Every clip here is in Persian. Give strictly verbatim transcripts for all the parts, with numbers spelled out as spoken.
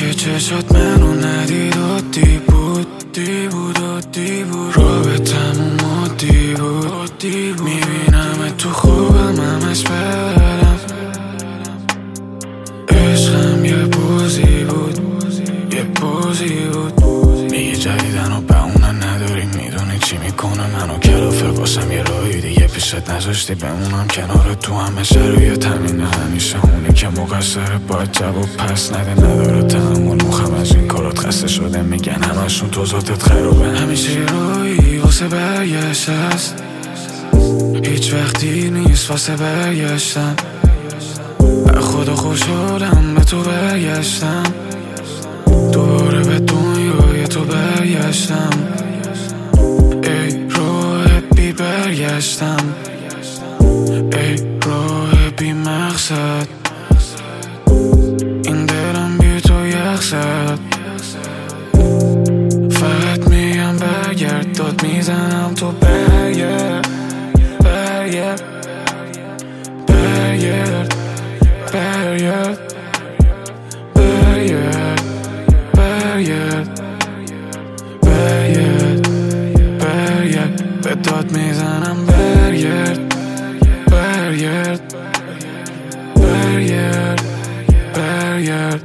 که چشات منو ندید عادی بود دی بود عادی بود رابطمون مادی بود میبینم تو خوبم همش بدم عشقم یه بازی بود یه بازی بود میگه جدیدن و بهونه نداریم میدونی چی میکنه منو کلافه واسم یه راهی دیگه پیشت نذاشتی بمونم کنار تو همه شرایط همینه همیشه اونی که مقصره باید جواب پس نده نداره تحمل مخم از این کارات خسته شده میگن همشون تو ذاتت خرابه همیشه یه راهی واسه برگشت هست هیچ وقتی نیست واسه برگشتن خدا خوشحالم به تو برگشتم دوباره به دنیای تو برگشتم ای راه بی برگشتم ای راه بی مقصد این دلم بی تو یخ زد فقط میگم برگرد داد میزنم تو برگرد برگرد برگرد برگرد برگرد برگرد برگرد برگرد به داد میزنم برگرد برگرد برگرد برگرد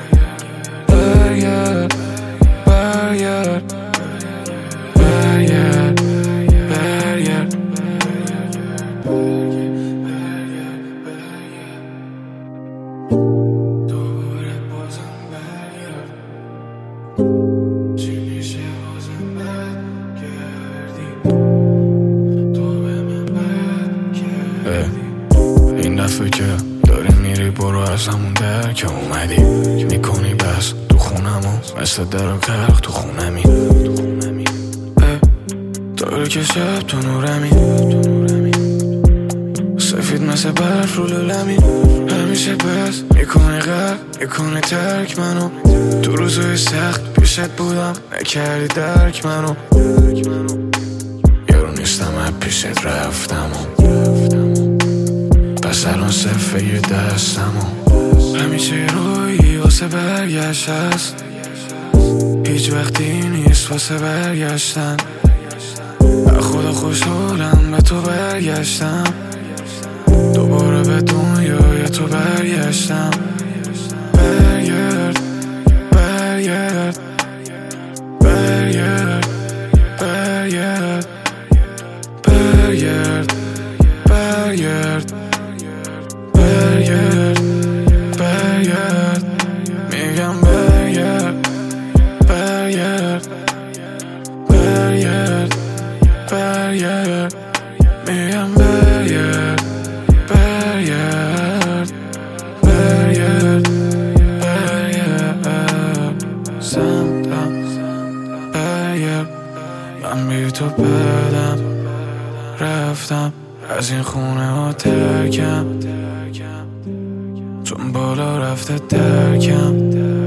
برگرد برگرد برگرد برگرد دوباره بازم برگرد چی میشه بازم برگردی تو به من برگردی این دفعه که داری میری برو از همون در که اومدی میکنی بس تو خونمو مثل در و کرخ تو خونمی داری که شب تو نورمی سفید مثل برف رو لولمی همیشه بس میکنی غرق میکنی ترک منو تو روزای سخت پیشت بودم نکردی درک منو یارو نیستم از پیشت رفتم پس الان صفه یه دستمو همیشه روی واسه برگشت هست هیچ وقتی نیست واسه برگشتن خدا خوشحالم به تو برگشتم دوباره به دنیای تو برگشتم برگرد برگرد برگرد برگرد برگرد برگرد برگرد برگرد میگم برگرد برگرد برگرد برگرد میگم برگرد برگرد برگرد برگرد سمتم برگرد من بی تو بدم رفتم از این خونه ها ترکم چون بالا رفته درکم